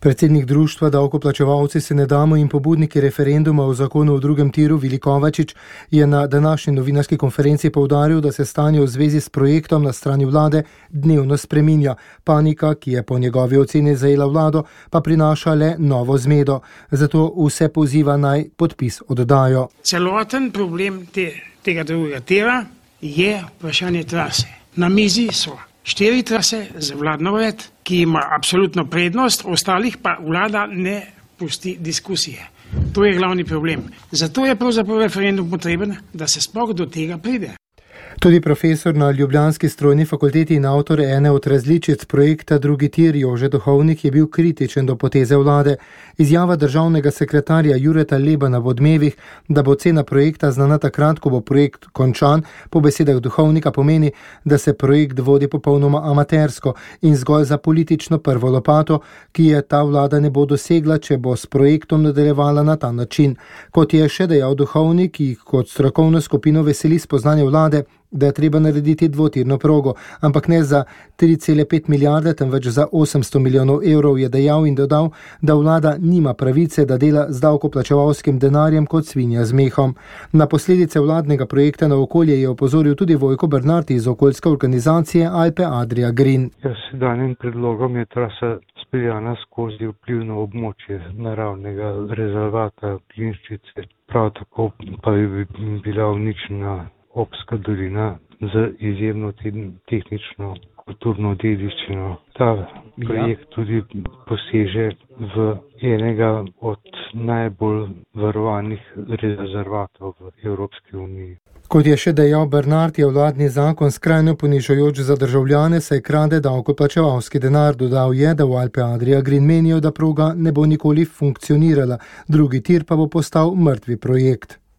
Predsednik društva Davkoplačevalci se ne damo in pobudniki referenduma o zakonu o drugem tiru Vili Kovačič je na današnji novinarski konferenci poudaril, da se stanje v zvezi s projektom na strani vlade dnevno spreminja. Panika, ki je po njegovi oceni zajela vlado, pa prinaša le novo zmedo. Zato vse poziva naj podpis oddajo. Celoten problem tega drugega tira je vprašanje trase. Na mizi so 4 trase za vladno ured, ki ima absolutno prednost, ostalih pa vlada ne pusti diskusije. To je glavni problem. Zato je pravzaprav referendum potreben, da se sploh do tega pride. Tudi profesor na ljubljanski strojni fakulteti in avtor ene od različic projekta Drugi tir Jože Duhovnik je bil kritičen do poteze vlade. Izjava državnega sekretarja Jureta Lebana v Odmevih, da bo cena projekta znana takrat, ko bo projekt končan, po besedah Duhovnika pomeni, da se projekt vodi popolnoma amatersko in zgolj za politično prvo lopato, ki je ta vlada ne bo dosegla, če bo s projektom nadaljevala na ta način. Kot je še dejal Duhovnik, ki kot strokovno skupino veseli spoznanje vlade, da je treba narediti dvotirno progo, ampak ne za 3,5 milijarde, temveč za 800 milijonov evrov, je dejal in dodal, da vlada nima pravice, da dela z davkoplačevalskim denarjem kot svinja z mehom. Na posledice vladnega projekta na okolje je opozoril tudi Vojko Bernard iz okoljske organizacije Alpe Adria Green. Sedanjim predlogom je trasa speljana skozi vplivno območje naravnega rezervata Plinščice, prav tako pa bi bila uničena Obska dolina z izjemno tehnično kulturno dediščino. Ta projekt tudi poseže v enega od najbolj varovanih rezervatov v Evropski uniji. Kot je še dejal Bernard, je vladni zakon skrajno ponižujoč za državljane, saj krade davkoplačevalski denar. Dodal je, da v Alpe Adria Green menijo, da proga ne bo nikoli funkcionirala, drugi tir pa bo postal mrtvi projekt.